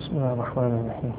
بسم الله الرحمن الرحيم.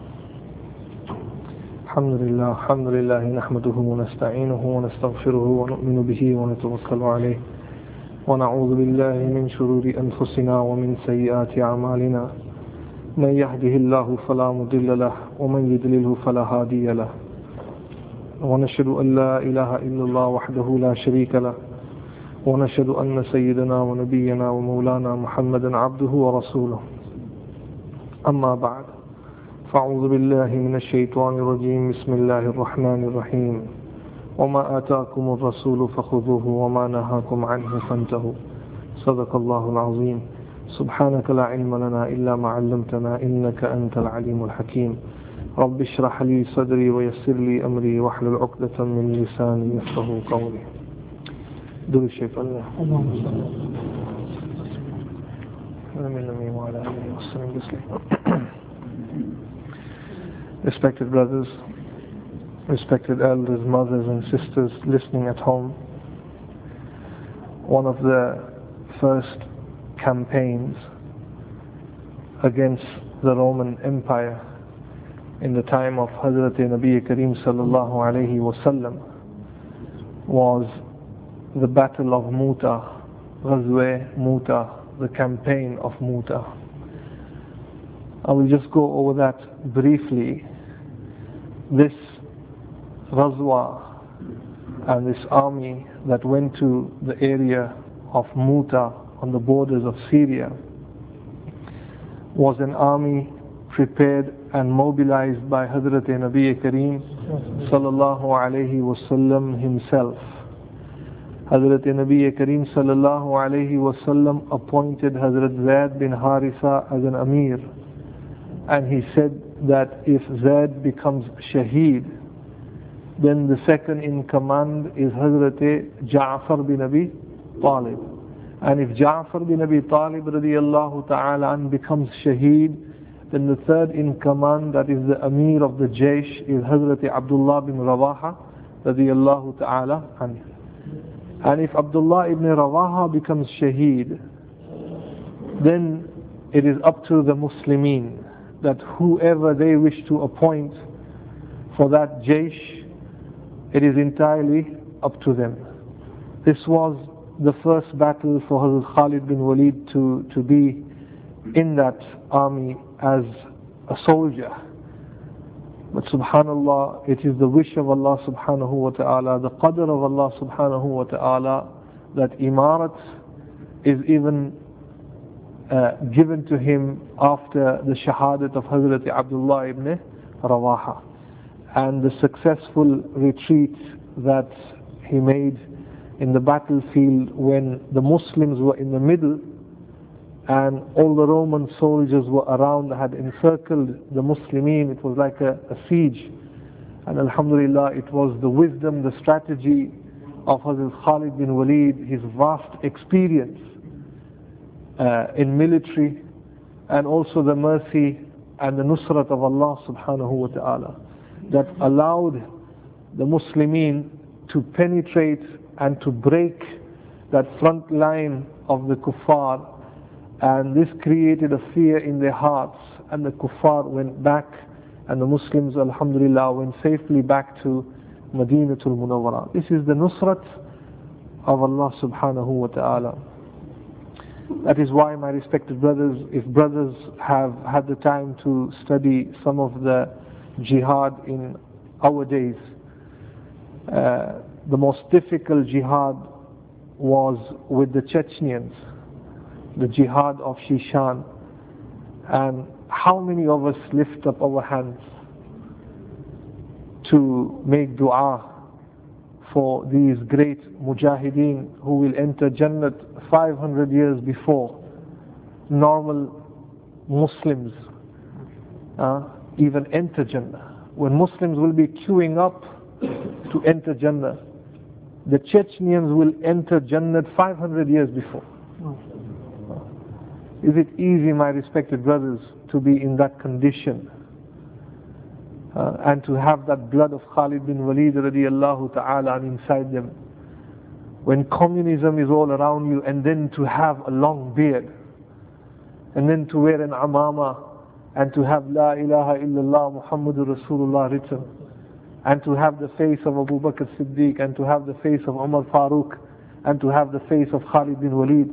الحمد لله نحمده ونستعينه ونستغفره ونؤمن به ونتوكل عليه ونعوذ بالله من شرور أنفسنا ومن سيئات أعمالنا من يهده الله فلا مضل له ومن يضلله فلا هادي له ونشهد أن لا إله إلا الله وحده لا شريك له ونشهد أن سيدنا ونبينا ومولانا محمدا عبده ورسوله. أما بعد فأعوذ بالله من الشيطان الرجيم. بسم الله الرحمن الرحيم. وما آتاكم الرسول فخذوه وما نهاكم عنه فانتهوا. صدق الله العظيم. سبحانك لا علم لنا إلا ما علمتنا إنك أنت العليم الحكيم. رب اشرح لي صدري ويسر لي أمري واحلل عقدة من لساني يفقهوا قولي. دور الشيخ الله. Respected brothers, respected elders, mothers and sisters listening at home, one of the first campaigns against the Roman Empire in the time of Hazrat Nabi Kareem sallallahu alayhi wasallam was the Battle of Mu'tah, Ghazwa Mu'tah, the campaign of Mu'tah. I will just go over that briefly. This Ghazwa and this army that went to the area of Mu'tah on the borders of Syria was an army prepared and mobilized by Hazrat Nabi Kareem sallallahu alayhi wasallam himself. Hazrat Nabi Kareem sallallahu alayhi wasallam appointed Hazrat Zaid bin Haritha as an Amir, and he said that if Zaid becomes Shaheed, then the second in command is Hazrat Ja'far bin Abi Talib, and if Ja'far bin Abi Talib radiyallahu ta'ala an becomes Shaheed, then the third in command, that is the Amir of the Jaysh, is Hazrat Abdullah bin Rawaha radiyallahu ta'ala anhu. And if Abdullah ibn Rawaha becomes Shaheed, then it is up to the Muslimin that whoever they wish to appoint for that Jaysh, it is entirely up to them. This was the first battle for Hazrat Khalid bin Walid to be in that army as a soldier. But subhanallah, it is the wish of Allah subhanahu wa ta'ala, the qadr of Allah subhanahu wa ta'ala, that imarat is even given to him after the shahadat of Hazrat Abdullah ibn Rawaha, and the successful retreat that he made in the battlefield when the Muslims were in the middle and all the Roman soldiers were around, had encircled the Muslimin. It was like a siege, and alhamdulillah, it was the wisdom, the strategy of Hazrat Khalid bin Walid, his vast experience in military, and also the mercy and the nusrat of Allah subhanahu wa ta'ala that allowed the Muslimin to penetrate and to break that front line of the kuffar, and this created a fear in their hearts, and the kuffar went back, and the Muslims alhamdulillah went safely back to Madinatul Munawwara. This is the nusrat of Allah subhanahu wa ta'ala. That is why, my respected brothers, if brothers have had the time to study some of the jihad in our days, the most difficult jihad was with the Chechens, the jihad of Shishan. And how many of us lift up our hands to make dua for these great mujahideen who will enter Jannat 500 years before normal Muslims even enter Jannah? When Muslims will be queuing up to enter Jannah, the Chechens will enter Jannat 500 years before. Is it easy, my respected brothers, to be in that condition and to have that blood of Khalid bin Walid radiyallahu ta'ala inside them, when communism is all around you, and then to have a long beard, and then to wear an amama, and to have La ilaha illallah Muhammadur Rasulullah written, and to have the face of Abu Bakr Siddiq, and to have the face of Umar Farooq, and to have the face of Khalid bin Walid,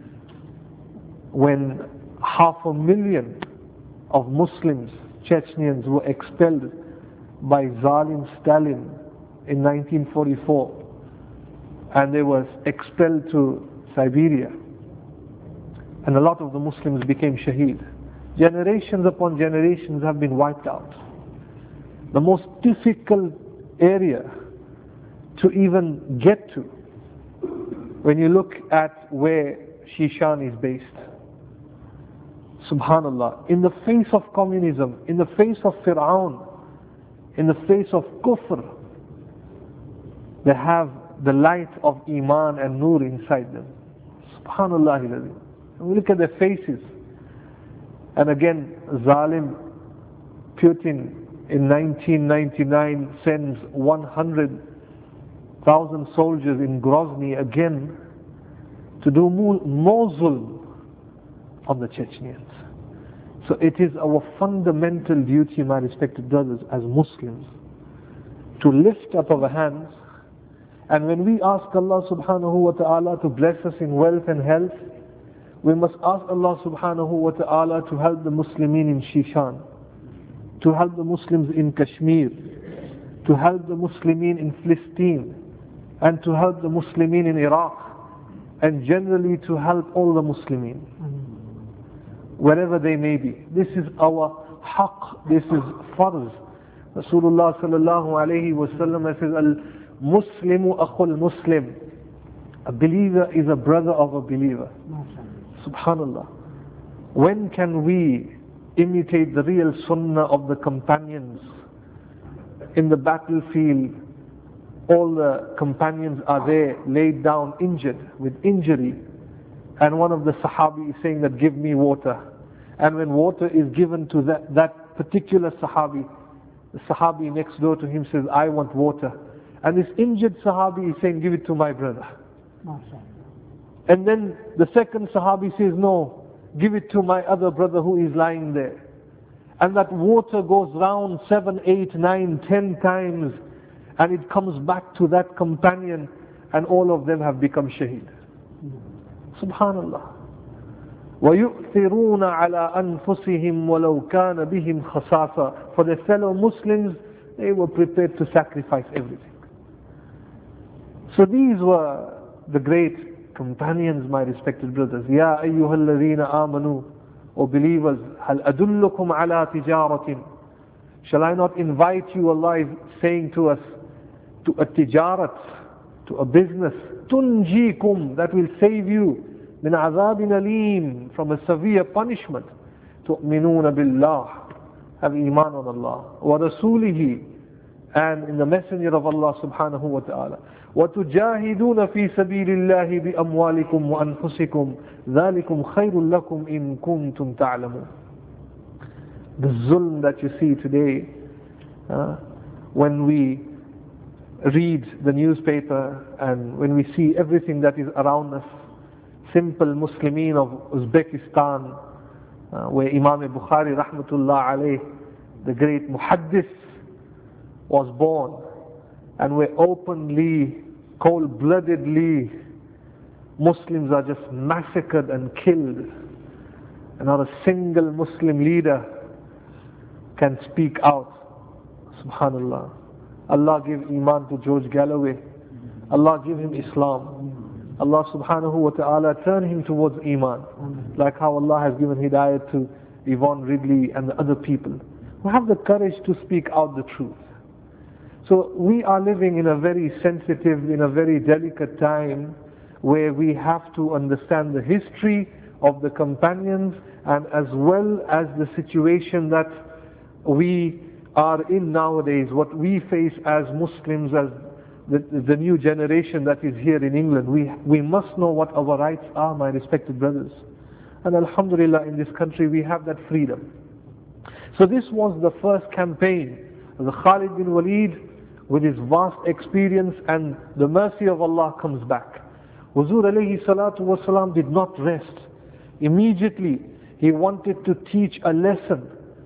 when 500,000 of Muslims, Chechens, were expelled by Zalim Stalin in 1944, and they were expelled to Siberia, and a lot of the Muslims became shaheed. Generations upon generations have been wiped out. The most difficult area to even get to, when you look at where Shishan is based, subhanallah, in the face of communism, in the face of Fir'aun, in the face of kufr, they have the light of Iman and Nur inside them. Subhanallah. And we look at their faces. And again, Zalim Putin in 1999 sends 100,000 soldiers in Grozny again to do more zulm on the Chechens. So it is our fundamental duty, my respected brothers, as Muslims, to lift up our hands, and when we ask Allah subhanahu wa ta'ala to bless us in wealth and health, we must ask Allah subhanahu wa ta'ala to help the Muslimin in Shishan, to help the Muslims in Kashmir, to help the Muslimin in Palestine, and to help the Muslimin in Iraq, and generally to help all the Muslimin, wherever they may be. This is our haqq, this is farz. Rasulullah sallallahu alayhi wa sallam says, Al-Muslimu akhul Muslim. A believer is a brother of a believer. Subhanallah. When can we imitate the real sunnah of the companions? In the battlefield, all the companions are there, laid down, injured, with injury. And one of the Sahabi is saying that, give me water. And when water is given to that particular Sahabi, the Sahabi next door to him says, I want water. And this injured Sahabi is saying, give it to my brother. And then the second Sahabi says, no, give it to my other brother who is lying there. And that water goes round 7, 8, 9, 10 times, and it comes back to that companion, and all of them have become shaheed. Subhanallah. وَيُؤْثِرُونَ عَلَىٰ أَنفُسِهِمْ وَلَوْ كَانَ بِهِمْ خَصَاصَةٌ. For their fellow Muslims, they were prepared to sacrifice everything. So these were the great companions, my respected brothers. Ya ayyuhalladhina amanu, O believers, hal adullukum ala tijaratin. Shall I not invite you, Allah is saying to us, to a tijarat, to a business, tunjikum, that will save you, min azabin alim, from a severe punishment. Tu'minuna billah, have iman on Allah, wa rasulihi, and in the messenger of Allah subhanahu wa ta'ala. وَتُجَاهِدُونَ فِي سَبِيلِ اللَّهِ بِأَمْوَالِكُمْ وَأَنفُسِكُمْ ذَلِكُمْ خَيْرٌ لَكُمْ إِن كُنتُمْ تَعْلَمُونَ. The zulm that you see today, when we read the newspaper and when we see everything that is around us, simple Muslimin of Uzbekistan, where Imam Bukhari rahmatullah alayh, the great muhaddith, was born, and where openly, cold-bloodedly, Muslims are just massacred and killed, and not a single Muslim leader can speak out. Subhanallah. Allah give Iman to George Galloway. Allah give him Islam. Allah subhanahu wa ta'ala turn him towards Iman, like how Allah has given Hidayat to Yvonne Ridley and the other people who have the courage to speak out the truth. So we are living in a very sensitive, in a very delicate time, where we have to understand the history of the companions, and as well as the situation that we are in nowadays, what we face as Muslims, as the new generation that is here in England. We must know what our rights are, my respected brothers. And alhamdulillah, in this country we have that freedom. So this was the first campaign. The Khalid bin Walid, with his vast experience and the mercy of Allah, comes back. Huzur alayhi salatu wasalam did not rest. Immediately he wanted to teach a lesson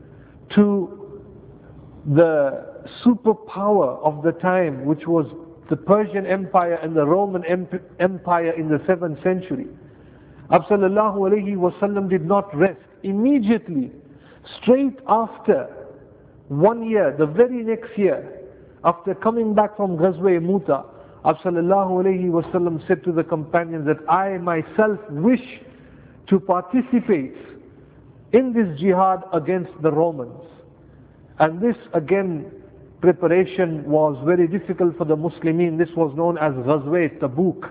to the superpower of the time, which was the Persian Empire and the Roman Empire in the 7th century. Sallallahu Alaihi Wasallam did not rest. Immediately, straight after 1 year, the very next year, after coming back from Ghazwa Muta, Sallallahu Alaihi Wasallam said to the companions that I myself wish to participate in this jihad against the Romans. And this again, preparation was very difficult for the Muslimin. This was known as Ghazwa Tabuk.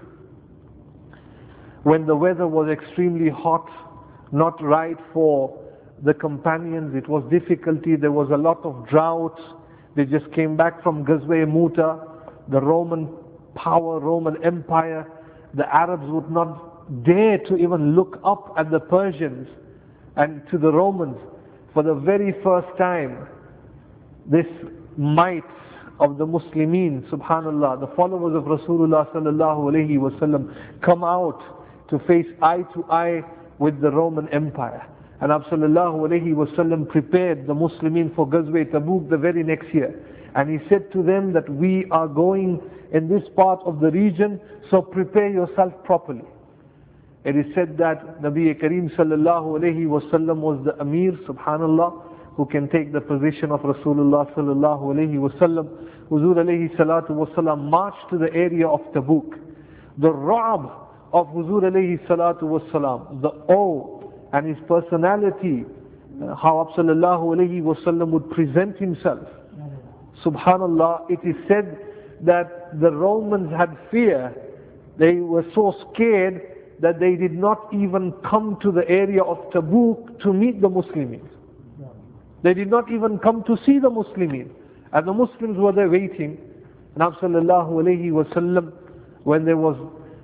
When the weather was extremely hot, not right for the companions, it was difficulty, there was a lot of drought. They just came back from Ghazwa Muta, the Roman power, Roman Empire. The Arabs would not dare to even look up at the Persians and to the Romans. For the very first time, this might of the Muslimin, subhanallah, the followers of Rasulullah sallallahu alayhi wasallam, come out to face eye to eye with the Roman Empire. And sallallahu alayhi wasallam prepared the Muslimin for Ghazwa Tabuk the very next year. And he said to them that we are going in this part of the region, so prepare yourself properly. It is said that Nabi Kareem sallallahu alayhi wasallam was the Amir, subhanallah, who can take the position of Rasulullah sallallahu alayhi wasallam. Huzur alayhi salatu wasallam marched to the area of Tabuk. The Ra'ab of Huzur alayhi salatu wasallam, the awe and his personality, how sallallahu alayhi wasallam would present himself. Subhanallah, it is said that the Romans had fear. They were so scared that they did not even come to the area of Tabuk to meet the Muslims. They did not even come to see the Muslimin. And the Muslims were there waiting. And sallallahu alayhi wasallam, when there was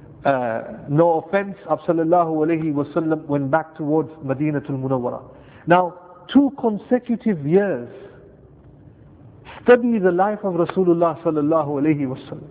no offense, sallallahu alayhi wasallam went back towards Madinatul Munawwara. Now, 2 consecutive years, study the life of Rasulullah sallallahu alayhi wasallam.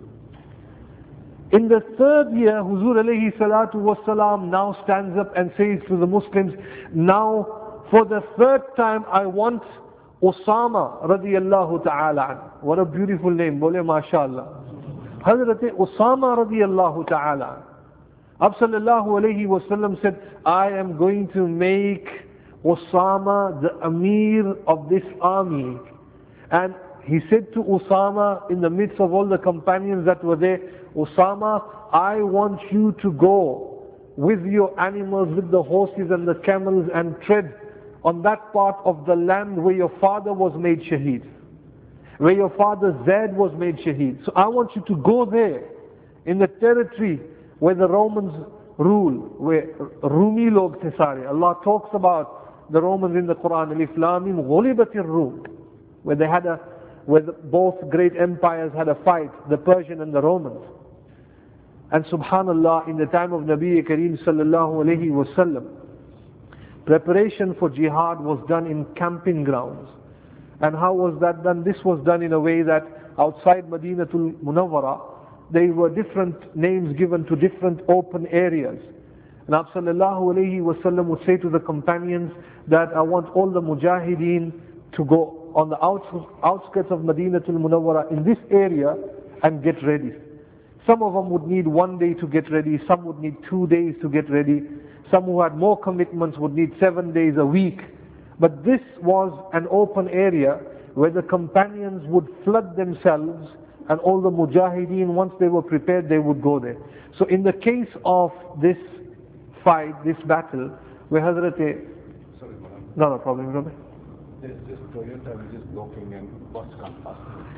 In the 3rd year, Huzur alayhi salatu wasalam now stands up and says to the Muslims, now for the 3rd time I want Usama radiyallahu ta'ala an. What a beautiful name, bole mashallah. Hazrat Usama radiyallahu ta'ala an. Sallallahu alayhi wasallam said, I am going to make Usama the Amir of this army. And he said to Usama, in the midst of all the companions that were there, Usama, I want you to go with your animals, with the horses and the camels, and tread on that part of the land where your father was made shaheed, where your father Zaid was made shaheed. So I want you to go there, in the territory where the Romans rule, where Rumi log the sare. Allah talks about the Romans in the Quran, Alif Lam Mim, Ghulibatir Rum, where they had where both great empires had a fight, the Persian and the Romans. And subhanallah, in the time of Nabi Kareem sallallahu alayhi wasallam, preparation for jihad was done in camping grounds. And how was that done? This was done in a way that outside Madinatul Munawwara, there were different names given to different open areas. And sallallahu alayhi wasallam would say to the companions that I want all the mujahideen to go on the outskirts of Madinatul Munawwara in this area and get ready. Some of them would need 1 day to get ready, some would need 2 days to get ready, some who had more commitments would need 7 days, a week. But this was an open area where the companions would flood themselves, and all the mujahideen, once they were prepared, they would go there. So in the case of this fight, this battle, where Hazrat... Sorry, madam. No problem, Rabbi. There's this Toyota which is blocking and bus can't pass.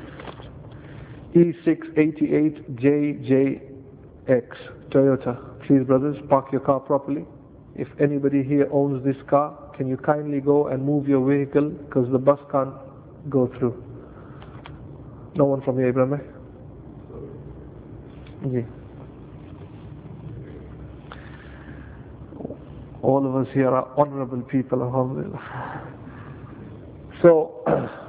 E688JJX, Toyota. Please brothers, park your car properly. If anybody here owns this car, can you kindly go and move your vehicle, because the bus can't go through. No one from here, Ibrahim? Yeah. All of us here are honorable people, alhamdulillah. So,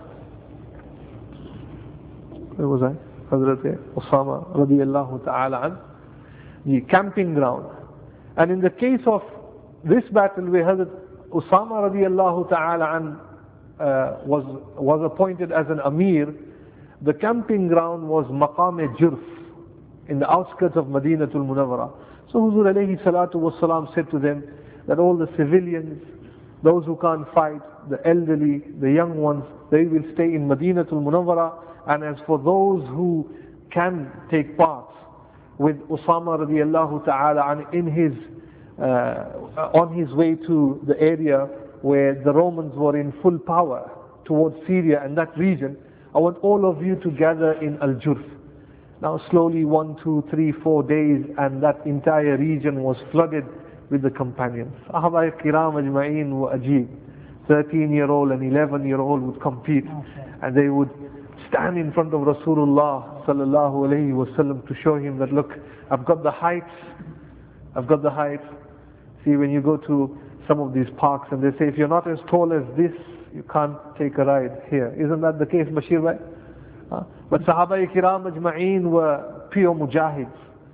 where was I? Hazrat Usama radiyallahu ta'ala an, the camping ground. And in the case of this battle where Hazrat Usama radiyallahu ta'ala an was appointed as an Amir, the camping ground was Maqam-e-Jurf, in the outskirts of Madinatul Munawwara. So Huzur alayhi salatu wasalam said to them that all the civilians, those who can't fight, the elderly, the young ones, they will stay in Madinatul Munawwara, and as for those who can take part with Usama radiallahu ta'ala on his way to the area where the Romans were in full power towards Syria and that region, I want all of you to gather in Al-Jurf. Now slowly 1, 2, 3, 4 days, and that entire region was flooded with the companions. Sahaba kiram ajma'in wa ajib. 13-year-old and 11-year-old would compete, and they would stand in front of Rasulullah sallallahu alayhi wasallam to show him that, look, I've got the heights, I've got the heights. See, when you go to some of these parks and they say, if you're not as tall as this, you can't take a ride here. Isn't that the case, Bashir bhai? But Sahaba kiram ajma'in were pure mujahids,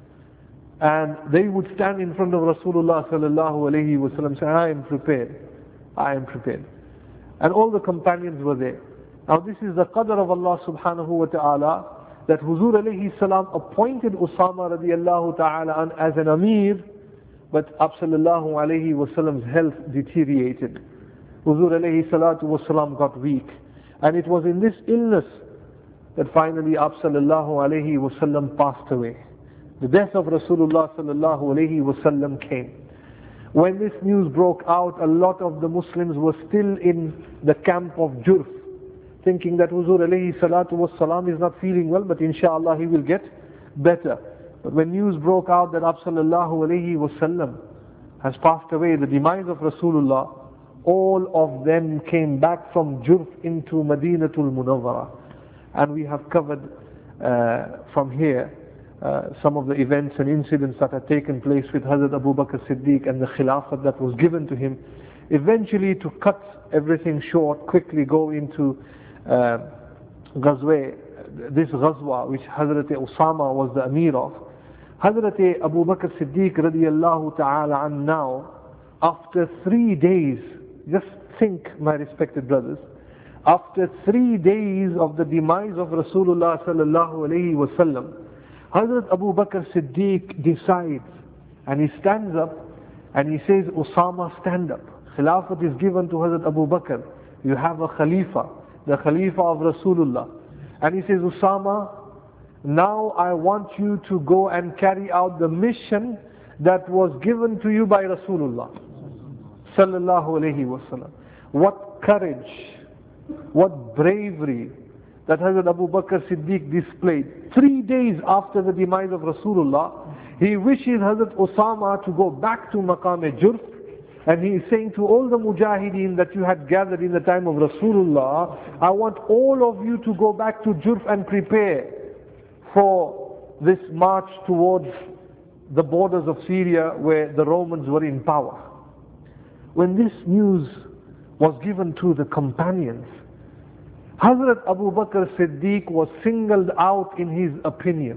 and they would stand in front of Rasulullah sallallahu alayhi wasallam saying, I am prepared, I am prepared. And all the companions were there. Now this is the qadr of Allah subhanahu wa ta'ala, that Huzur alayhi salam appointed Usama radiallahu ta'ala as an Amir, but sallallahu alayhi wasallam's health deteriorated. Huzur alayhi salatu wasalam got weak, and it was in this illness that finally sallallahu alayhi wasallam passed away. The death of Rasulullah sallallahu alayhi wasallam came. When this news broke out, a lot of the Muslims were still in the camp of Jurf, thinking that Huzur alayhi salatu wasalam is not feeling well, but inshallah he will get better. But when news broke out that sallallahu alayhi wasallam has passed away, the demise of Rasulullah, all of them came back from Jurf into Madinatul Munawwara. And we have covered from here some of the events and incidents that had taken place with Hazrat Abu Bakr Siddiq and the Khilafat that was given to him. Eventually, to cut everything short, quickly go into Ghazwa, this Ghazwa which Hazrat Usama was the Amir of. Hazrat Abu Bakr Siddiq radiallahu ta'ala an now, after 3 days, just think, my respected brothers, after 3 days of the demise of Rasulullah sallallahu alayhi wasallam, Hazrat Abu Bakr Siddiq decides, and he stands up and he says, Usama, stand up. Khilafat is given to Hazrat Abu Bakr. You have a Khalifa, the Khalifa of Rasulullah. And he says, Usama, now I want you to go and carry out the mission that was given to you by Rasulullah sallallahu alayhi wasallam. What courage, what bravery that Hazrat Abu Bakr Siddiq displayed. 3 days after the demise of Rasulullah, he wishes Hazrat Usama to go back to Maqam-e-Jurf, and he is saying to all the mujahideen that you had gathered in the time of Rasulullah, I want all of you to go back to Jurf and prepare for this march towards the borders of Syria where the Romans were in power. When this news was given to the companions, Hazrat Abu Bakr Siddiq was singled out in his opinion.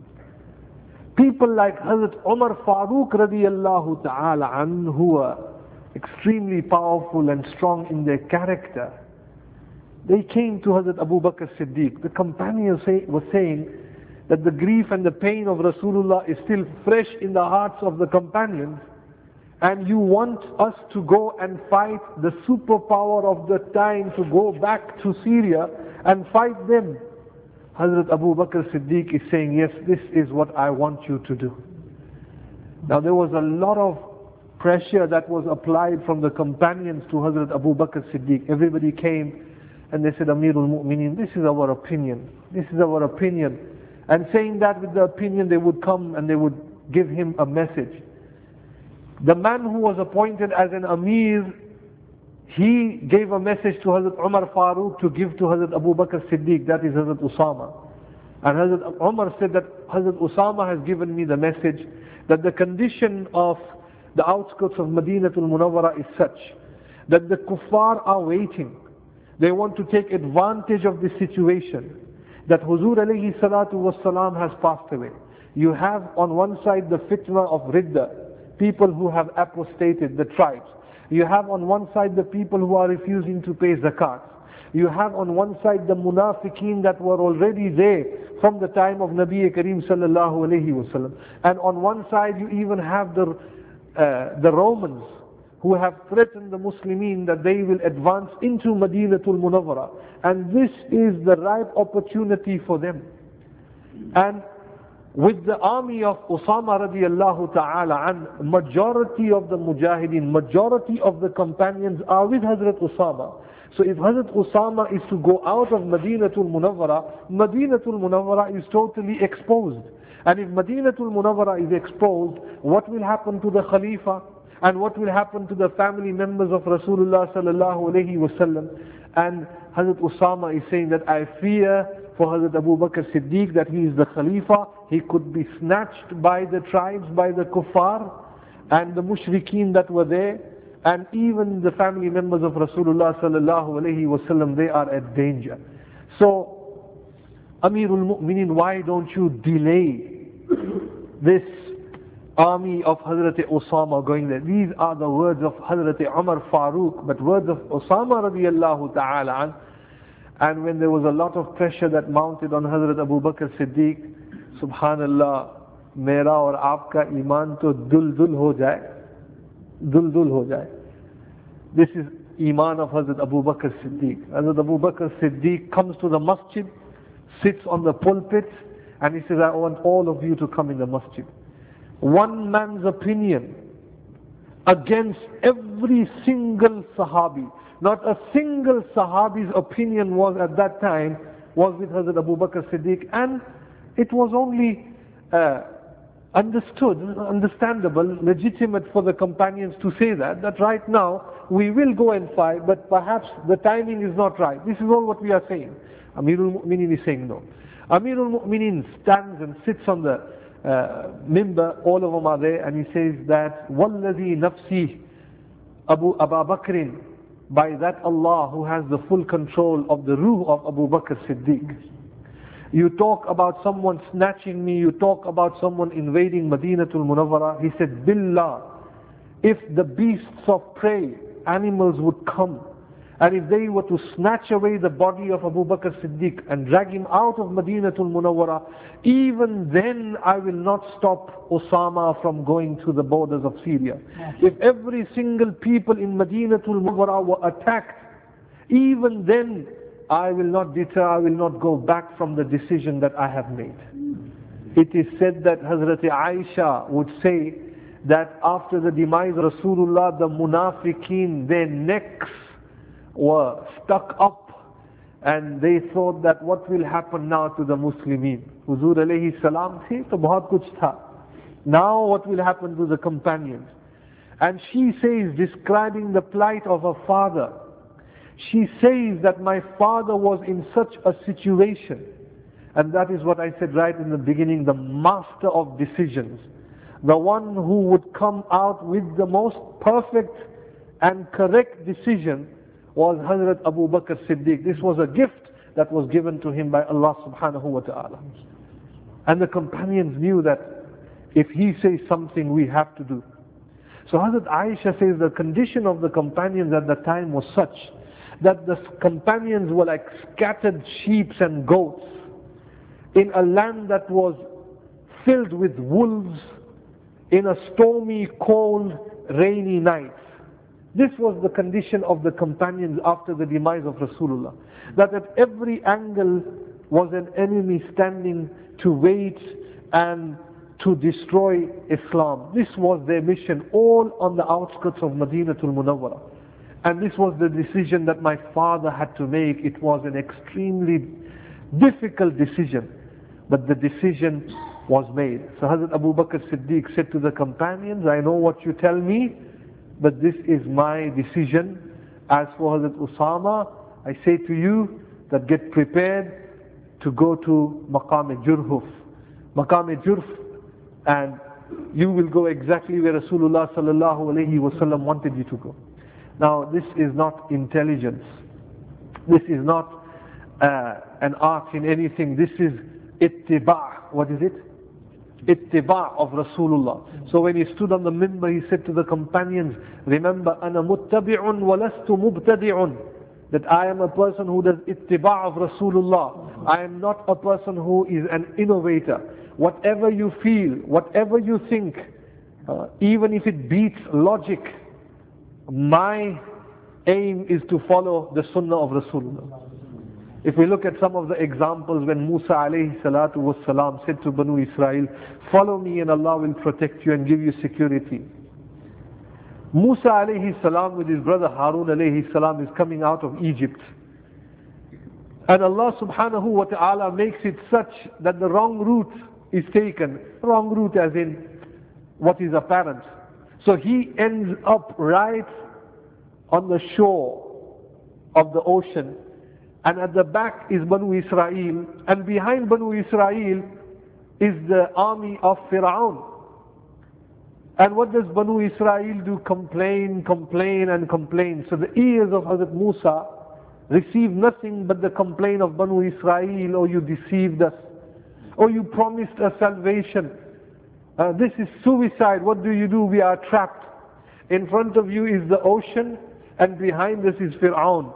People like Hazrat Umar Farooq radiallahu ta'ala an, who were extremely powerful and strong in their character, they came to Hazrat Abu Bakr Siddiq. The companions were saying that the grief and the pain of Rasulullah is still fresh in the hearts of the companions, and you want us to go and fight the superpower of the time, to go back to Syria and fight them. Hazrat Abu Bakr Siddiq is saying, yes, this is what I want you to do. Now there was a lot of pressure that was applied from the companions to Hazrat Abu Bakr Siddiq. Everybody came and they said, Amirul Mu'mineen, this is our opinion. This is our opinion. And saying that with the opinion, they would come and they would give him a message. The man who was appointed as an Amir, he gave a message to Hazrat Umar Farooq to give to Hazrat Abu Bakr Siddiq, that is Hazrat Usama. And Hazrat Umar said that Hazrat Usama has given me the message that the condition of the outskirts of Madinatul Munawwara is such that the kuffar are waiting. They want to take advantage of this situation, that Huzur alayhi salatu wassalam has passed away. You have on one side the fitna of Ridda, people who have apostated, the tribes. You have on one side the people who are refusing to pay zakat. You have on one side the munafiqeen that were already there from the time of Nabi Kareem sallallahu alayhi wasallam. And on one side you even have the Romans who have threatened the Muslimin that they will advance into Madinatul Munawwara. And this is the ripe opportunity for them. And with the army of Usama radiallahu ta'ala, and majority of the mujahideen, majority of the companions are with Hazrat Usama. So if Hazrat Usama is to go out of Madinatul Munawwara, Madinatul Munawwara is totally exposed. And if Madinatul Munawwara is exposed, what will happen to the Khalifa? And what will happen to the family members of Rasulullah sallallahu alayhi wasallam? And Hazrat Usama is saying that I fear for Hazrat Abu Bakr Siddiq that he is the Khalifa. He could be snatched by the tribes, by the kuffar and the mushrikeen that were there. And even the family members of Rasulullah sallallahu alayhi wasallam, they are at danger. So, Amirul Mu'mineen, why don't you delay this army of Hazrat Usama going there? These are the words of Hazrat Umar Farooq, but words of Usama radiallahu ta'ala. And when there was a lot of pressure that mounted on Hazrat Abu Bakr Siddiq, Subhanallah, mera aur aapka iman to dul ho jaye. Dul ho jaye. This is iman of Hazrat Abu Bakr Siddiq. Hazrat Abu Bakr Siddiq comes to the masjid, sits on the pulpit, and he says, I want all of you to come in the masjid. One man's opinion against every single Sahabi. Not a single Sahabi's opinion was at that time was with Hazrat Abu Bakr Siddiq, and it was only understandable, legitimate for the companions to say that right now we will go and fight, but perhaps the timing is not right. This is all what we are saying. Amirul Mu'mineen is saying no. Amirul Mu'mineen stands and sits on the mimbar, all of them are there, and he says that وَالَّذِي نَفْسِي Abu Bakrin, by that Allah who has the full control of the ruh of Abu Bakr Siddiq. You talk about someone snatching me, you talk about someone invading Madinatul Munawwara. He said, Billah, if the beasts of prey, animals would come, and if they were to snatch away the body of Abu Bakr Siddiq and drag him out of Madinatul Munawwara, even then I will not stop Usama from going to the borders of Syria. If every single people in Madinatul Munawwara were attacked, even then I will not deter, I will not go back from the decision that I have made. It is said that Hazrat Aisha would say that after the demise of Rasulullah, the munafiqeen, their necks were stuck up, and they thought that what will happen now to the Muslimin? Huzur alayhi salam the to bahut kuch tha. Now what will happen to the companions? And she says, describing the plight of her father, she says that my father was in such a situation, and that is what I said right in the beginning, the master of decisions, the one who would come out with the most perfect and correct decision was Hazrat Abu Bakr Siddiq. This was a gift that was given to him by Allah subhanahu wa ta'ala. And the companions knew that if he says something, we have to do. So Hazrat Aisha says the condition of the companions at the time was such that the companions were like scattered sheep and goats in a land that was filled with wolves in a stormy, cold, rainy night. This was the condition of the companions after the demise of Rasulullah. That at every angle was an enemy standing to wait and to destroy Islam. This was their mission, all on the outskirts of Madinatul Munawwara. And this was the decision that my father had to make. It was an extremely difficult decision, but the decision was made. So Hazrat Abu Bakr Siddiq said to the companions, I know what you tell me, but this is my decision. As for Hazrat Usama, I say to you that get prepared to go to Maqam Jurhuf. Maqam Jurf, and you will go exactly where Rasulullah sallallahu alayhi wasallam wanted you to go. Now this is not intelligence. This is not an art in anything. This is ittiba'. What is it? ittiba' of Rasulullah. So when he stood on the minbar, he said to the companions, remember, ana muttabi'un wa lastu mubtadi'un, that I am a person who does ittiba' of Rasulullah. I am not a person who is an innovator. Whatever you feel, whatever you think, even if it beats logic, my aim is to follow the sunnah of Rasulullah. If we look at some of the examples when Musa alayhi salatu was salam said to Banu Israel, follow me and Allah will protect you and give you security. Musa alayhi salam with his brother Harun alayhi salam is coming out of Egypt. And Allah subhanahu wa ta'ala makes it such that the wrong route is taken. Wrong route as in what is apparent. So he ends up right on the shore of the ocean, and at the back is Banu Israel, and behind Banu Israel is the army of Fir'aun. And what does Banu Israel do? Complain, complain and complain. So the ears of Hazrat Musa receive nothing but the complaint of Banu Israel. Oh, you deceived us. Oh, you promised us salvation. This is suicide. What do? We are trapped. In front of you is the ocean, and behind us is Fir'aun.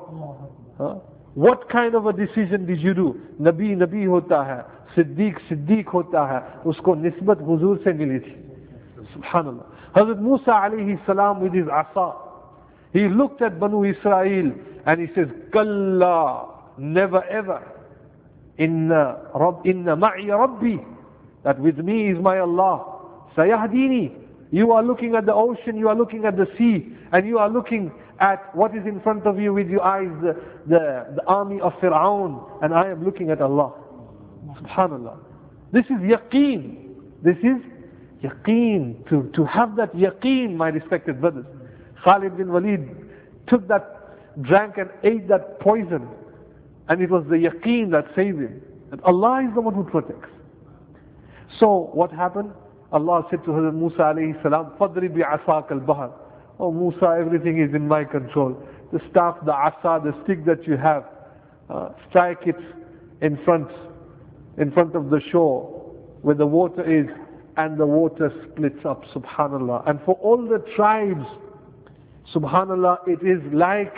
What kind of a decision did you do? Nabi, Nabi hota hai. Siddiq, Siddiq hota hai. Usko nisbat huzur se mili thi. Subhanallah. Hazrat Musa alayhi salam with his asa, he looked at Banu Israel and he says, Kalla, never ever. Inna ma'i Rabbi, that with me is my Allah. Sayahdini. You are looking at the ocean, you are looking at the sea, and you are looking at what is in front of you with your eyes, the army of Fir'aun, and I am looking at Allah. Subhanallah. This is yaqeen. This is yaqeen. To have that yaqeen, my respected brothers. Khalid bin Walid took that, drank and ate that poison, and it was the yaqeen that saved him. And Allah is the one who protects. So what happened? Allah said to Hazrat Musa alayhi salam, فَضْرِبْ بِعَصَاكَ الْبَحْرِ. Oh Musa, everything is in my control. The staff, the asa, the stick that you have, strike it in front of the shore where the water is, and the water splits up, subhanallah. And for all the tribes, subhanallah, it is like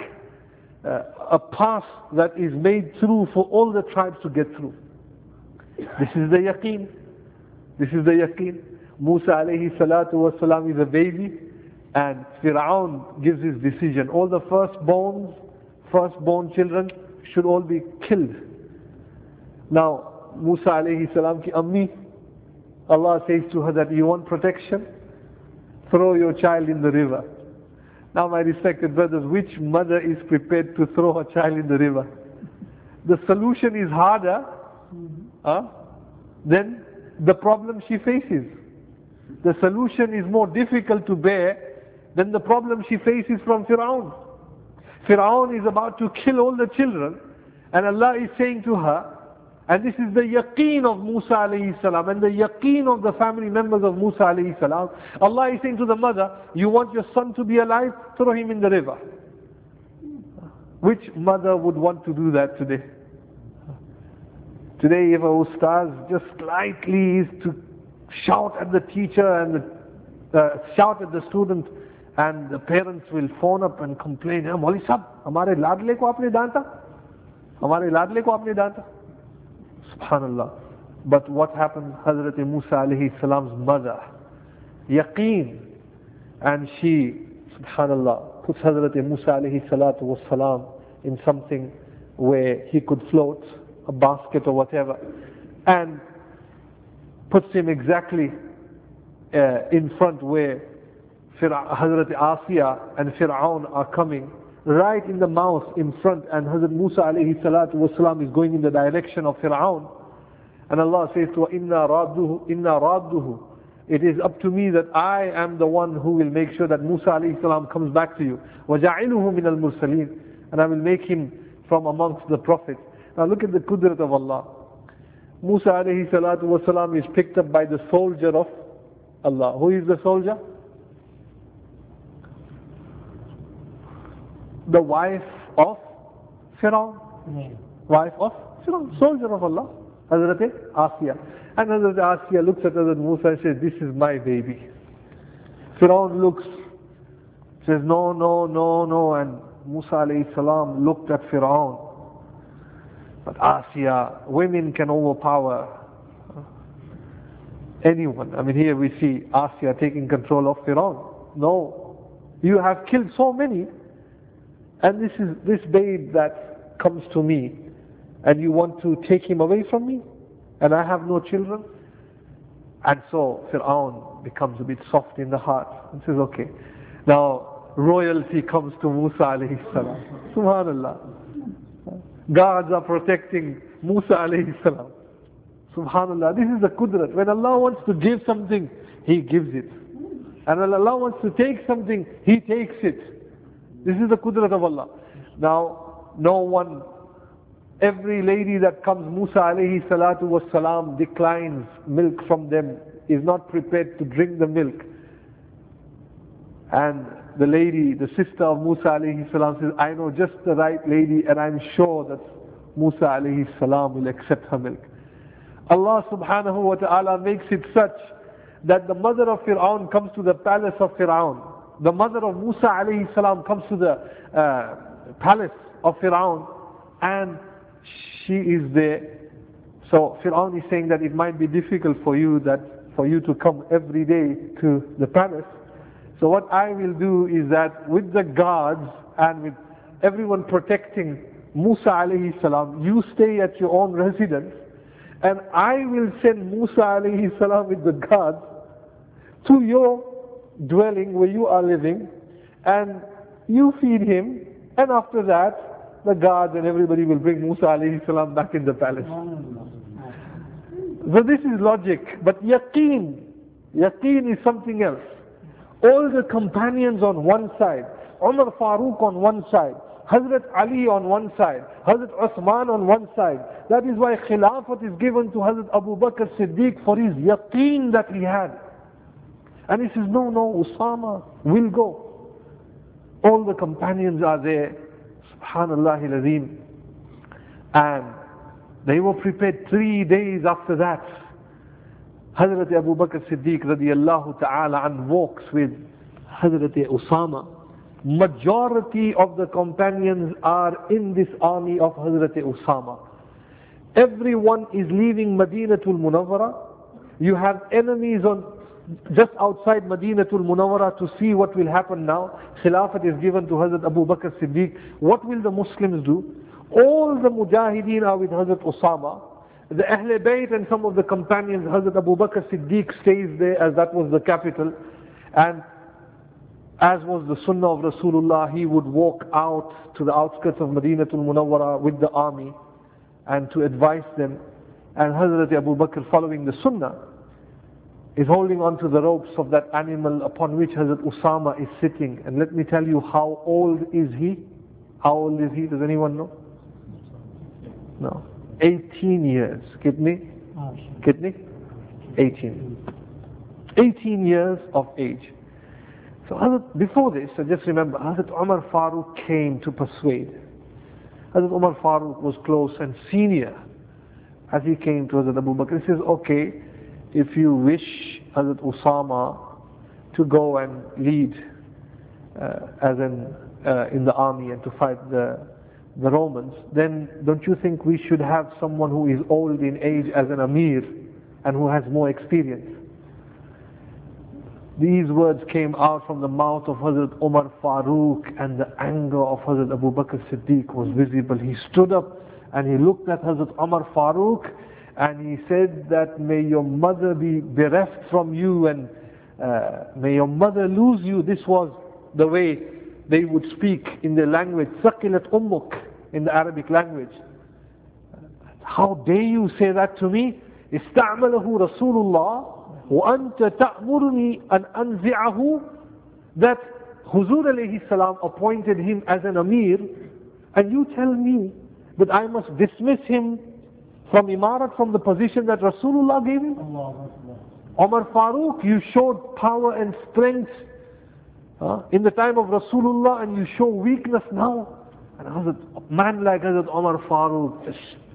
a path that is made through for all the tribes to get through. This is the yaqeen. This is the yaqeen. Musa alayhi salatu wasalam is a baby, and Fir'aun gives his decision. All the firstborn children should all be killed. Now, Musa alayhi salam ki ammi, Allah says to her that you want protection? Throw your child in the river. Now, my respected brothers, which mother is prepared to throw her child in the river? The solution is harder than the problem she faces. The solution is more difficult to bear than the problem she faces from Fir'aun. Fir'aun is about to kill all the children, and Allah is saying to her, and this is the yaqeen of Musa alayhi salam, and the yaqeen of the family members of Musa alayhi salam. Allah is saying to the mother, you want your son to be alive? Throw him in the river. Which mother would want to do that today? Today, if a ustaz just slightly is to shout at the teacher and shout at the student, and the parents will phone up and complain, Maulvi sahab, hamare ladle ko aapne daanta? Hamare ladle ko aapne daanta? Subhanallah. But what happened? Hazrat Musa alayhi salam's mother, yaqeen, and she, subhanallah, puts Hazrat Musa alayhi salatu was salam in something where he could float, a basket or whatever, and puts him exactly in front where Hazrat Asiya and Fir'aun are coming, right in the mouth in front, and Hazrat Musa alayhi salatu wasalam is going in the direction of Fir'aun. And Allah says to her, Inna radduhu. It is up to me that I am the one who will make sure that Musa alayhi salam comes back to you. وَجَعِلُهُ مِنَ الْمُرْسَلِينَ. And I will make him from amongst the prophets. Now look at the qudrat of Allah. Musa alayhi salatu wasalam is picked up by the soldier of Allah. Who is the soldier? The wife of Fir'aun. Wife of Fir'aun, soldier of Allah, Hazrat Asiya. And Hazrat Asiya looks at Hazrat Musa and says, this is my baby. Fir'aun looks, says, no, no, no, no. And Musa alayhi salam looked at Fir'aun. But Asiya, women can overpower anyone. I mean, here we see Asiya taking control of Fir'aun. No, you have killed so many, and this babe that comes to me, and you want to take him away from me, and I have no children. And so Fir'aun becomes a bit soft in the heart and says, okay, now royalty comes to Musa alayhi salam. Subhanallah. Gods are protecting Musa alayhi salam. Subhanallah, this is the qudrat. When Allah wants to give something, He gives it. And when Allah wants to take something, He takes it. This is the qudrat of Allah. Now, no one, every lady that comes, Musa alayhi salatu was salam, declines milk from them, is not prepared to drink the milk. And the lady, the sister of Musa alayhi salam says, I know just the right lady and I'm sure that Musa alayhi salam will accept her milk. Allah subhanahu wa ta'ala makes it such that the mother of Fir'aun comes to the palace of Fir'aun. The mother of Musa alayhi salam comes to the palace of Fir'aun, and she is there. So Fir'aun is saying that it might be difficult for you to come every day to the palace. So what I will do is that with the guards and with everyone protecting Musa alayhi salam, you stay at your own residence, and I will send Musa alayhi salam with the guards to your dwelling where you are living, and you feed him, and after that the guards and everybody will bring Musa alayhi salam back in the palace. So this is logic, but yaqeen is something else. All the companions on one side, Umar Farooq on one side, Hazrat Ali on one side, Hazrat Uthman on one side. That is why Khilafat is given to Hazrat Abu Bakr Siddiq for his yaqeen that he had. And he says, no, Usama will go. All the companions are there, subhanallah al-azim. And they were prepared 3 days after that. Hazrat Abu Bakr Siddiq radiyallahu ta'ala and walks with Hazrat Usama. Majority of the companions are in this army of Hazrat Usama. Everyone is leaving Madinatul Munawwara. You have enemies on just outside Madinatul Munawwara to see what will happen now. Khilafat is given to Hazrat Abu Bakr Siddiq. What will the Muslims do? All the Mujahideen are with Hazrat Usama. The Ahl Bayt and some of the companions, Hazrat Abu Bakr Siddiq stays there as that was the capital. And as was the sunnah of Rasulullah, he would walk out to the outskirts of Madinatul Munawwara with the army and to advise them. And Hazrat Abu Bakr, following the sunnah, is holding on to the ropes of that animal upon which Hazrat Usama is sitting. And let me tell you, how old is he? How old is he? Does anyone know? No. 18 years. Kitni? 18. 18 years of age. So Hazrat, before this, I just remember, Hazrat Umar Farooq came to persuade. Hazrat Umar Farooq was close and senior as he came to Hazrat Abu Bakr. He says, okay, if you wish Hazrat Usama to go and lead in the army and to fight the Romans, then don't you think we should have someone who is old in age as an Amir and who has more experience? These words came out from the mouth of Hazrat Umar Farooq, and the anger of Hazrat Abu Bakr Siddiq was visible. He stood up and he looked at Hazrat Umar Farooq and he said that may your mother be bereft from you and may your mother lose you. This was the way they would speak in their language, Saqilat Ummuk, in the Arabic language. How dare you say that to me? Ista'malahu Rasulullah wa anta ta'muruni an anzi'ahu, that Huzur alayhi salam appointed him as an Amir, and you tell me that I must dismiss him from Imarat, from the position that Rasulullah gave him? Umar Farooq, you showed power and strength in the time of Rasulullah, and you show weakness now. And a man like Hazrat Umar Farooq,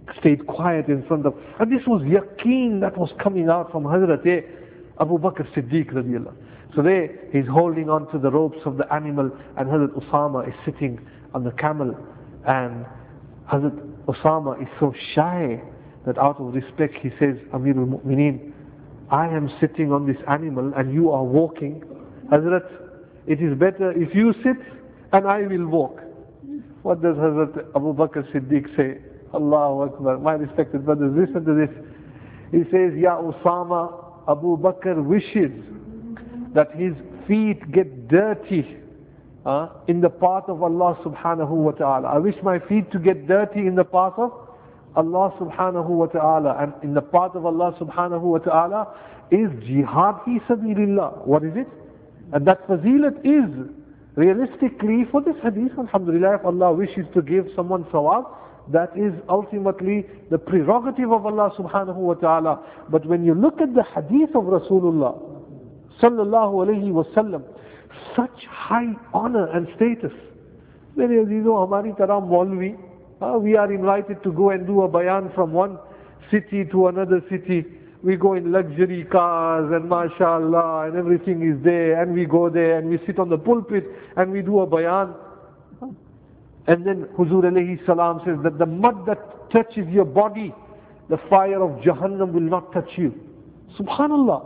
stayed quiet in front of, and this was yaqeen that was coming out from Hazrat Abu Bakr Siddiq radiallahu. So there, he's holding on to the ropes of the animal, and Hazrat Usama is sitting on the camel, and Hazrat Usama is so shy that out of respect he says, Amirul Mu'mineen, I am sitting on this animal and you are walking. Hazrat, it is better if you sit and I will walk. What does Hazrat Abu Bakr Siddiq say? Allahu Akbar. My respected brothers, listen to this. He says, Ya Usama, Abu Bakr wishes that his feet get dirty in the path of Allah subhanahu wa ta'ala. I wish my feet to get dirty in the path of Allah subhanahu wa ta'ala. And in the path of Allah subhanahu wa ta'ala is jihad fi sabilillah. What is it? And that fazilat is realistically for this hadith, alhamdulillah, if Allah wishes to give someone sawab, that is ultimately the prerogative of Allah subhanahu wa ta'ala. But when you look at the hadith of Rasulullah sallallahu alayhi wa sallam, such high honor and status. Very azizo, hamari tarah Maulvi, we are invited to go and do a bayan from one city to another city. We go in luxury cars and mashallah and everything is there, and we go there and we sit on the pulpit and we do a bayan. And then Huzur alayhi salam says that the mud that touches your body, the fire of Jahannam will not touch you. Subhanallah.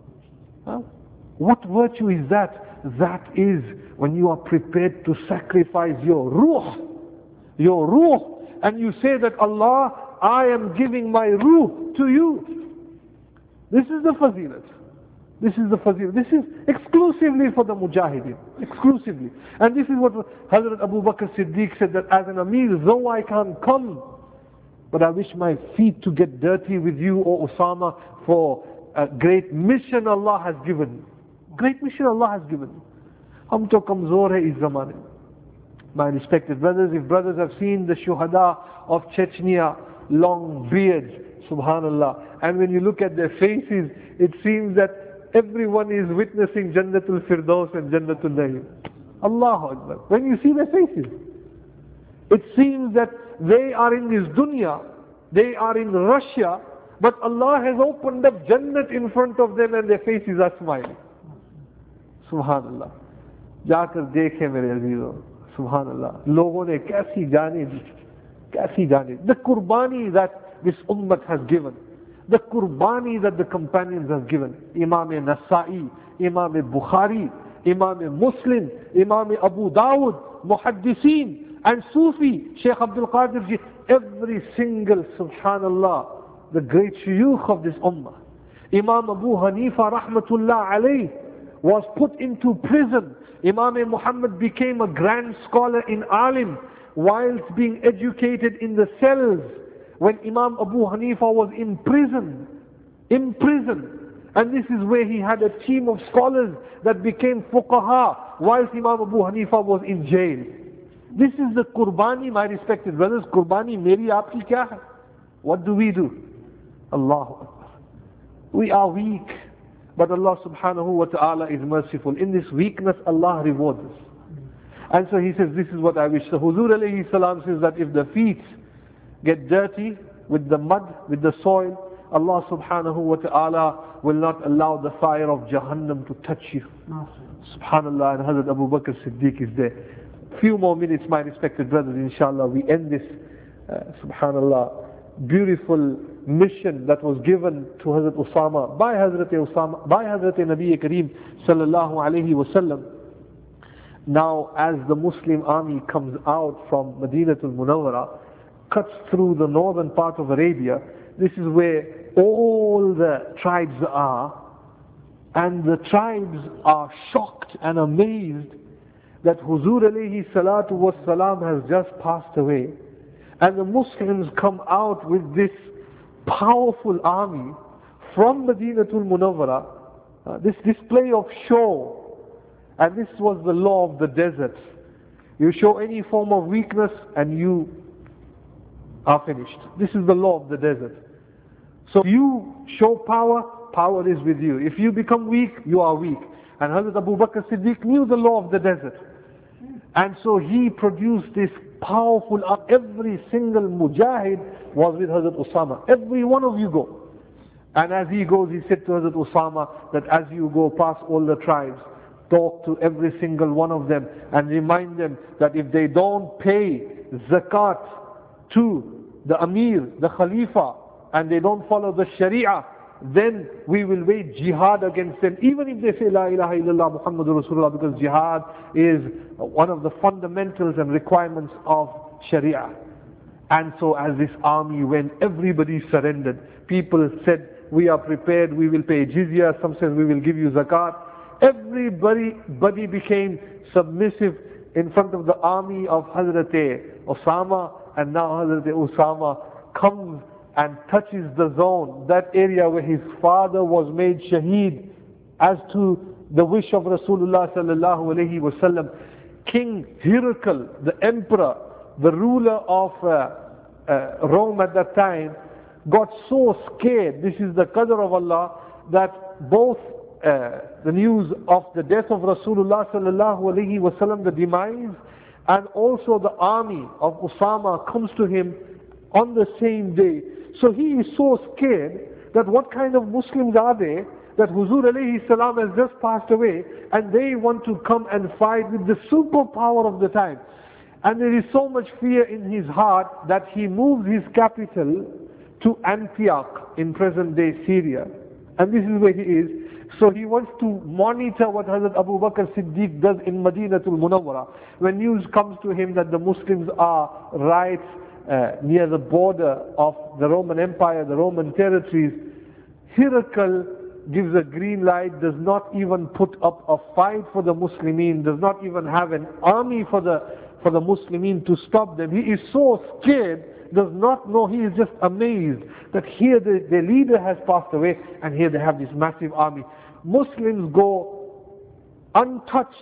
What virtue is that? That is when you are prepared to sacrifice your ruh, and you say that Allah, I am giving my ruh to you. This is the fazilat. This is the fazilat. This is exclusively for the mujahideen. Exclusively. And this is what Hazrat Abu Bakr Siddiq said, that as an Amir, though I can't come, but I wish my feet to get dirty with you, O Usama, for a great mission Allah has given. Great mission Allah has given. Hum to kamzor hai is zamane. My respected brothers, if brothers have seen the shuhada of Chechnya, long beards, subhanallah, and when you look at their faces, it seems that everyone is witnessing Jannatul Firdaus and Jannatul Naim. Allahu Akbar. When you see their faces, it seems that they are in this dunya, they are in Russia, but Allah has opened up Jannat in front of them and their faces are smiling. Subhanallah. जाकर देखे मेरे अजीजों, Subhanallah. लोगों ने कैसी जाने दी, कैसी जाने. The qurbani that this ummah has given, the qurbani that the companions have given. Imam Nasa'i, Imam Bukhari, Imam Muslim, Imam Abu Dawud, Muhaddiseen and Sufi, Shaykh Abdul Qadir Ji, every single, Subhanallah, the great shuyukh of this ummah. Imam Abu Hanifa rahmatullah alayh was put into prison. Imam Muhammad became a grand scholar in Alim whilst being educated in the cells when Imam Abu Hanifa was in prison. In prison. And this is where he had a team of scholars that became fuqaha whilst Imam Abu Hanifa was in jail. This is the qurbani, my respected brothers. Qurbani meri aapki kya hai? What do? Allahu Akbar. We are weak, but Allah subhanahu wa ta'ala is merciful. In this weakness, Allah rewards us. And so he says, this is what I wish. So Huzur alayhi salam says that if the feet get dirty with the mud, with the soil, Allah subhanahu wa ta'ala will not allow the fire of Jahannam to touch you. Subhanallah. And Hazrat Abu Bakr Siddiq is there. Few more minutes, my respected brothers, inshallah, we end this, subhanallah, beautiful mission that was given to Hazrat Usama by Hazrat Nabi Kareem sallallahu alayhi wa sallam. Now, as the Muslim army comes out from Madinatul Munawwara, cuts through the northern part of Arabia, this is where all the tribes are, and the tribes are shocked and amazed that Huzur alayhi salatu was salam has just passed away. And the Muslims come out with this powerful army from Madinatul Munawwara, this display of show. And this was the law of the desert. You show any form of weakness and you are finished. This is the law of the desert. So you show power, power is with you. If you become weak, you are weak. And Hazrat Abu Bakr Siddiq knew the law of the desert. And so he produced this powerful, every single mujahid was with Hazrat Usama. Every one of you go. And as he goes, he said to Hazrat Usama that as you go past all the tribes, talk to every single one of them and remind them that if they don't pay zakat to the Amir, the Khalifa, and they don't follow the Sharia, then we will wage jihad against them, even if they say La ilaha illallah Muhammadur Rasulullah, because jihad is one of the fundamentals and requirements of Sharia. And so as this army went, everybody surrendered. People said, we are prepared, we will pay jizya. Some said, we will give you zakat. Everybody became submissive in front of the army of Hazrat Osama, and now Hazrat Osama comes and touches the zone, that area where his father was made shaheed, as to the wish of Rasulullah sallallahu alaihi wasallam. King Hirakal, the emperor, the ruler of Rome at that time, got so scared, this is the qadr of Allah, that both the news of the death of Rasulullah sallallahu alaihi wasallam, the demise, and also the army of Usama comes to him on the same day. So he is so scared that what kind of Muslims are they, that Huzur alayhi salam has just passed away and they want to come and fight with the superpower of the time. And there is so much fear in his heart that he moves his capital to Antioch in present day Syria. And this is where he is. So he wants to monitor what Hazrat Abu Bakr Siddiq does in Madinatul Munawwara. When news comes to him that the Muslims are right near the border of the Roman Empire, the Roman territories, Hirakal gives a green light, does not even put up a fight for the Muslimin, does not even have an army for the Muslimin to stop them. He is so scared, does not know, he is just amazed that here the leader has passed away and here they have this massive army. Muslims go untouched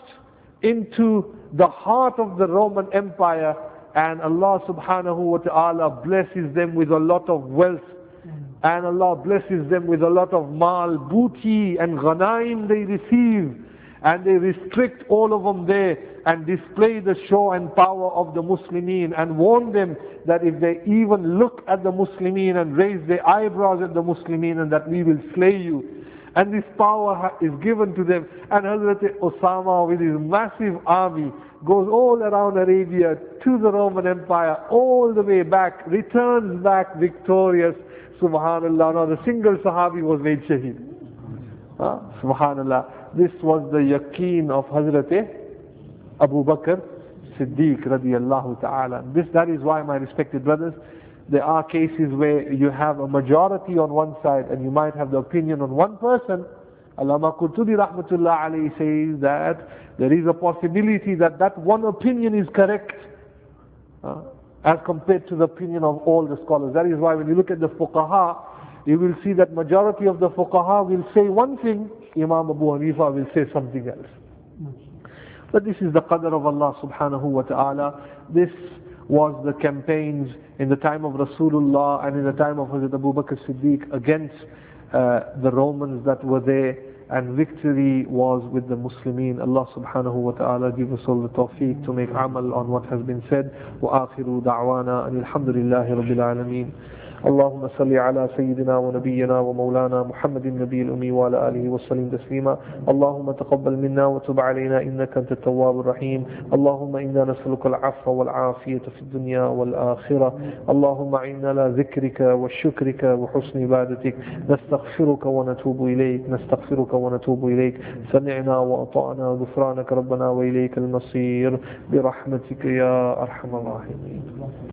into the heart of the Roman Empire, and Allah subhanahu wa ta'ala blesses them with a lot of wealth, and Allah blesses them with a lot of mal, booty and ghanaim they receive, and they restrict all of them there and display the show and power of the Muslimin and warn them that if they even look at the Muslimin and raise their eyebrows at the Muslimin, and that we will slay you. And this power is given to them. And Hazrat Osama with his massive army goes all around Arabia to the Roman Empire, all the way back, returns back victorious. Subhanallah. Now the single Sahabi was made shaheed. Subhanallah. This was the yaqeen of Hazrat Abu Bakr Siddiq radiyallahu ta'ala. That is why, my respected brothers, there are cases where you have a majority on one side and you might have the opinion on one person. Allama Qurtubi rahmatullah alayhi says that there is a possibility that that one opinion is correct as compared to the opinion of all the scholars. That is why when you look at the fuqaha, you will see that majority of the fuqaha will say one thing, Imam Abu Hanifa will say something else. But this is the qadr of Allah subhanahu wa ta'ala. This was the campaigns in the time of Rasulullah and in the time of Hazrat Abu Bakr Siddiq against the Romans that were there, and victory was with the Muslimin. Allah subhanahu wa ta'ala give us all the tawfiq to make amal on what has been said. Wa akhiru da'wana and alhamdulillahi rabbil alameen. اللهم صل على سيدنا ونبينا ومولانا محمد النبي الأمي وعلى آله وسلم تسليما. اللهم تقبل منا وتب علينا إنك أنت التواب الرحيم. اللهم إنا نسألك العفو والعافية في الدنيا والآخرة. اللهم إنا على ذكرك وشكرك وحسن عبادتك. نستغفرك ونتوب إليك سمعنا وأطعنا غفرانك ربنا وإليك المصير برحمتك يا أرحم الراحمين.